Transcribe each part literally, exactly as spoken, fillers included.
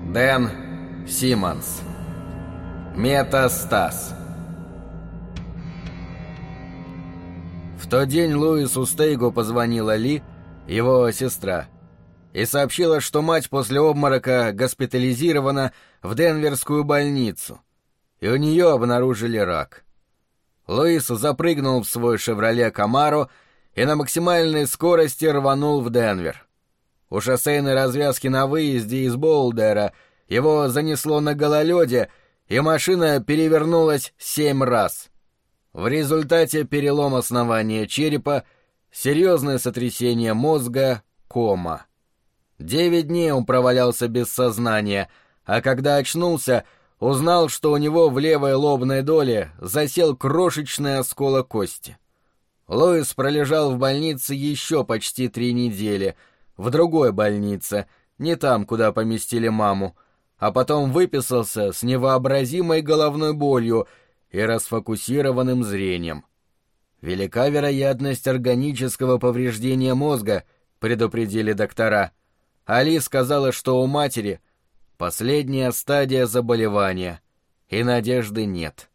Дэн Симмонс. Метастаз. В тот день Луису Стейгу позвонила Ли, его сестра, и сообщила, что мать после обморока госпитализирована в Денверскую больницу, и у нее обнаружили рак. Луис запрыгнул в свой «Шевроле Камаро» и на максимальной скорости рванул в Денвер. У шоссейной развязки на выезде из Боулдера его занесло на гололеде, и машина перевернулась семь раз. В результате перелом основания черепа, серьезное сотрясение мозга, кома. Девять дней он провалялся без сознания, а когда очнулся, узнал, что у него в левой лобной доле засел крошечный осколок кости. Луис пролежал в больнице еще почти три недели, в другой больнице, не там, куда поместили маму, а потом выписался с невообразимой головной болью и расфокусированным зрением. «Велика вероятность органического повреждения мозга», — предупредили доктора. Али сказала, что у матери последняя стадия заболевания, и надежды нет.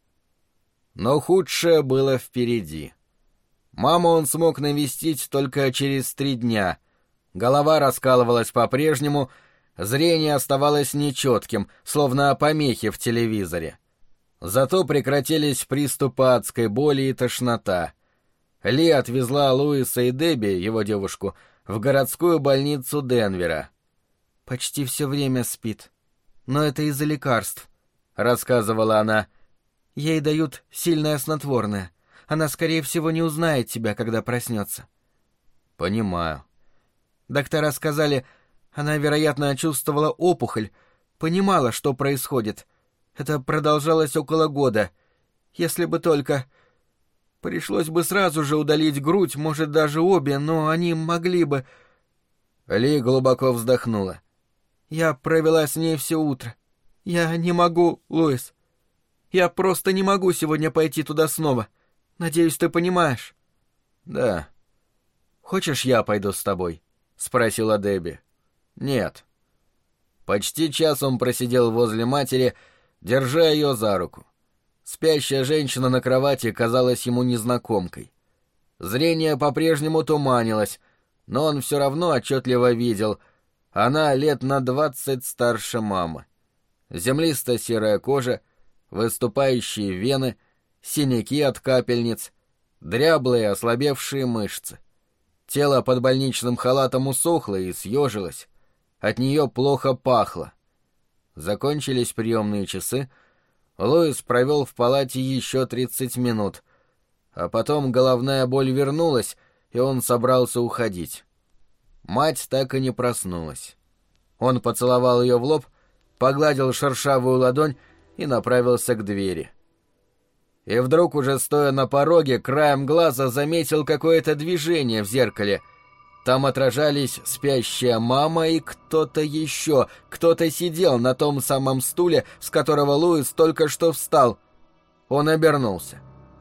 Но худшее было впереди. Маму он смог навестить только через три дня. Голова раскалывалась по-прежнему, зрение оставалось нечетким, словно помехи в телевизоре. Зато прекратились приступы адской боли и тошнота. Ли отвезла Луиса и Дебби, его девушку, в городскую больницу Денвера. «Почти все время спит. Но это из-за лекарств», — рассказывала она. «Ей дают сильное снотворное. Она, скорее всего, не узнает тебя, когда проснется». «Понимаю». Доктора сказали, она, вероятно, чувствовала опухоль, понимала, что происходит. Это продолжалось около года. Если бы только... Пришлось бы сразу же удалить грудь, может, даже обе, но они могли бы... Ли глубоко вздохнула. «Я провела с ней все утро. Я не могу, Луис. Я просто не могу сегодня пойти туда снова. Надеюсь, ты понимаешь». «Да». «Хочешь, я пойду с тобой?» — спросила Дебби. «Нет». Почти час он просидел возле матери, держа ее за руку. Спящая женщина на кровати казалась ему незнакомкой. Зрение по-прежнему туманилось, но он все равно отчетливо видел. Она лет на двадцать старше мамы. Землисто-серая кожа, выступающие вены, синяки от капельниц, дряблые ослабевшие мышцы. Тело под больничным халатом усохло и съежилось. От нее плохо пахло. Закончились приемные часы. Луис провел в палате еще тридцать минут. А потом головная боль вернулась, и он собрался уходить. Мать так и не проснулась. Он поцеловал ее в лоб, погладил шершавую ладонь и направился к двери. И вдруг, уже стоя на пороге, краем глаза заметил какое-то движение в зеркале. Там отражались спящая мама и кто-то еще. Кто-то сидел на том самом стуле, с которого Луис только что встал. Он обернулся.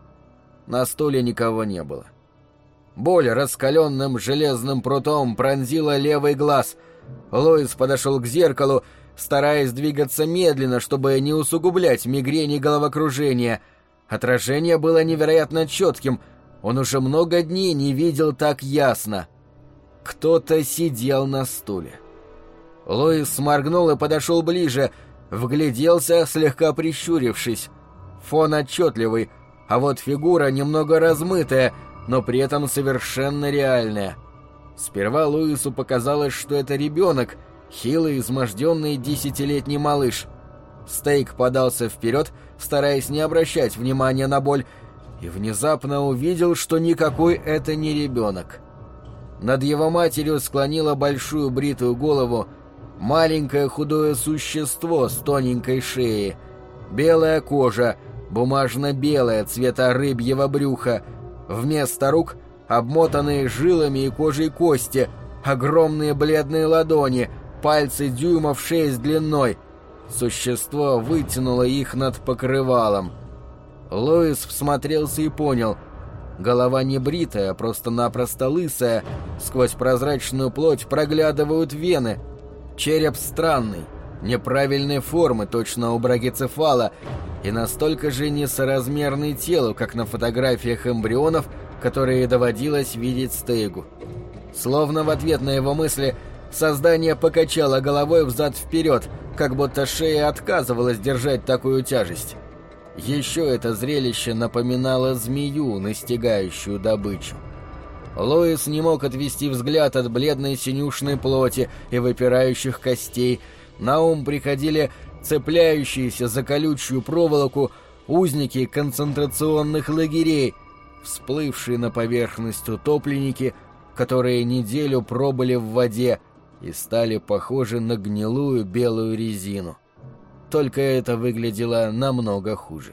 На стуле никого не было. Боль раскаленным железным прутом пронзила левый глаз. Луис подошел к зеркалу, стараясь двигаться медленно, чтобы не усугублять мигрень и головокружение. Отражение было невероятно четким. Он уже много дней не видел так ясно. Кто-то сидел на стуле. Луис сморгнул и подошел ближе, вгляделся, слегка прищурившись. Фон отчетливый, а вот фигура немного размытая, но при этом совершенно реальная. Сперва Луису показалось, что это ребенок, хилый, изможденный десятилетний малыш. Стейк подался вперед, стараясь не обращать внимания на боль, и внезапно увидел, что никакой это не ребенок. Над его матерью склонило большую бритую голову маленькое худое существо с тоненькой шеей. Белая кожа, бумажно-белая цвета рыбьего брюха, вместо рук обмотанные жилами и кожей кости, огромные бледные ладони, пальцы дюймов шесть длиной. Существо вытянуло их над покрывалом. Луис всмотрелся и понял. Голова не бритая, а просто-напросто лысая. Сквозь прозрачную плоть проглядывают вены. Череп странный, неправильной формы, точно у брахицефала, и настолько же несоразмерный телу, как на фотографиях эмбрионов, которые доводилось видеть Стейгу. Словно в ответ на его мысли создание покачало головой взад-вперед, как будто шея отказывалась держать такую тяжесть. Еще это зрелище напоминало змею, настигающую добычу. Луис не мог отвести взгляд от бледной синюшной плоти и выпирающих костей. На ум приходили цепляющиеся за колючую проволоку узники концентрационных лагерей, всплывшие на поверхность утопленники, которые неделю пробыли в воде и стали похожи на гнилую белую резину. Только это выглядело намного хуже.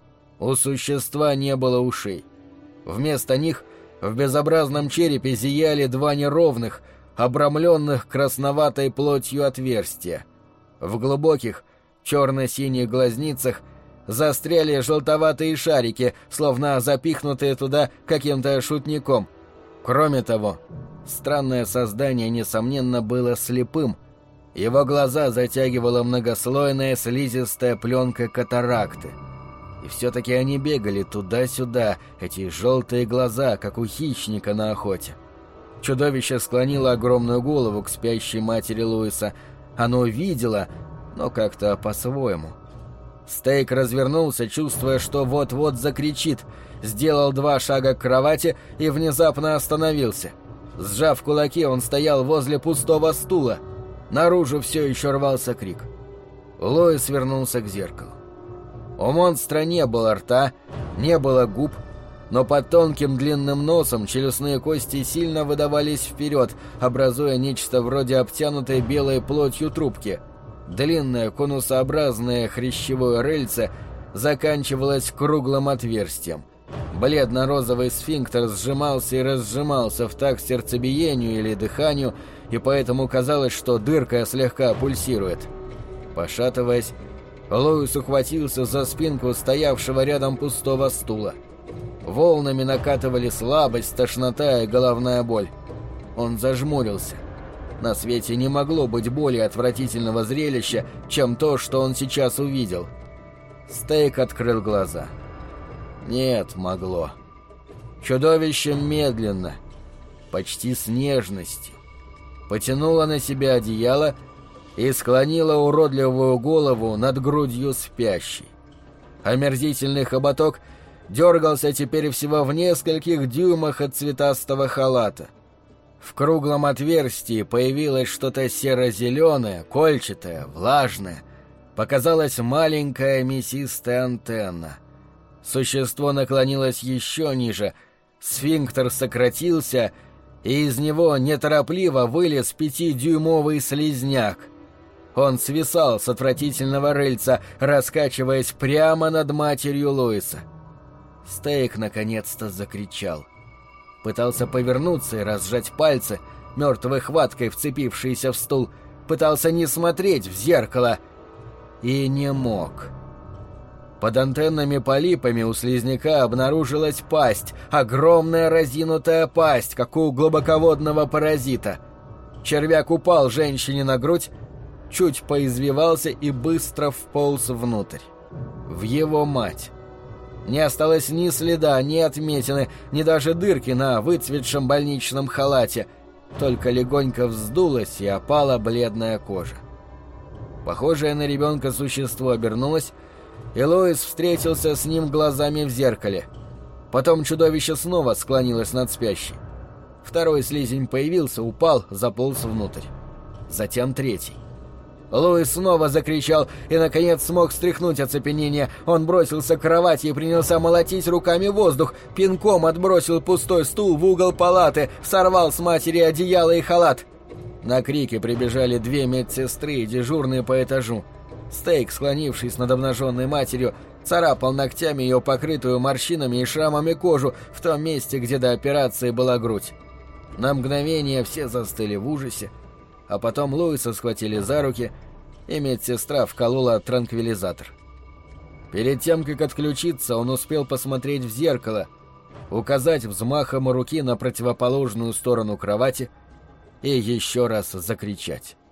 У существа не было ушей. Вместо них в безобразном черепе зияли два неровных, обрамленных красноватой плотью отверстия. В глубоких, черно-синих глазницах застряли желтоватые шарики, словно запихнутые туда каким-то шутником. Кроме того, странное создание, несомненно, было слепым. Его глаза затягивала многослойная слизистая пленка катаракты. И все-таки они бегали туда-сюда, эти желтые глаза, как у хищника на охоте. Чудовище склонило огромную голову к спящей матери Луиса. Оно видело, но как-то по-своему. Стейк развернулся, чувствуя, что вот-вот закричит, сделал два шага к кровати и внезапно остановился. Сжав кулаки, он стоял возле пустого стула. Наружу все еще рвался крик. Луис вернулся к зеркалу. У монстра не было рта, не было губ, но под тонким длинным носом челюстные кости сильно выдавались вперед, образуя нечто вроде обтянутой белой плотью трубки. Длинное конусообразное хрящевое рыльце заканчивалось круглым отверстием. Бледно-розовый сфинктер сжимался и разжимался в такт сердцебиению или дыханию, и поэтому казалось, что дырка слегка пульсирует. Пошатываясь, Луис ухватился за спинку стоявшего рядом пустого стула. Волнами накатывали слабость, тошнота и головная боль. Он зажмурился. На свете не могло быть более отвратительного зрелища, чем то, что он сейчас увидел. Стейк открыл глаза. Нет, могло. Чудовище медленно, почти с нежностью, потянуло на себя одеяло и склонило уродливую голову над грудью спящей. Омерзительный хоботок дергался теперь всего в нескольких дюймах от цветастого халата. В круглом отверстии появилось что-то серо-зеленое, кольчатое, влажное. Показалась маленькая мясистая антенна. Существо наклонилось еще ниже, сфинктер сократился, и из него неторопливо вылез пятидюймовый слизняк. Он свисал с отвратительного рыльца, раскачиваясь прямо над матерью Луиса. Стейк наконец-то закричал. Пытался повернуться и разжать пальцы, мертвой хваткой вцепившиеся в стул. Пытался не смотреть в зеркало. И не мог. Под антеннами-полипами у слизняка обнаружилась пасть, огромная разинутая пасть, как у глубоководного паразита. Червяк упал женщине на грудь, чуть поизвивался и быстро вполз внутрь. В его мать. Не осталось ни следа, ни отметины, ни даже дырки на выцветшем больничном халате, только легонько вздулась и опала бледная кожа. Похожее на ребенка существо обернулось, и Луис встретился с ним глазами в зеркале. Потом чудовище снова склонилось над спящей. Второй слизень появился, упал, заполз внутрь. Затем третий. Луис снова закричал и, наконец, смог стряхнуть оцепенение. Он бросился к кровати и принялся молотить руками воздух, пинком отбросил пустой стул в угол палаты, сорвал с матери одеяло и халат. На крики прибежали две медсестры и дежурные по этажу. Стейк, склонившись над обнаженной матерью, царапал ногтями ее покрытую морщинами и шрамами кожу в том месте, где до операции была грудь. На мгновение все застыли в ужасе, а потом Луиса схватили за руки, и медсестра вколола транквилизатор. Перед тем, как отключиться, он успел посмотреть в зеркало, указать взмахом руки на противоположную сторону кровати и еще раз закричать.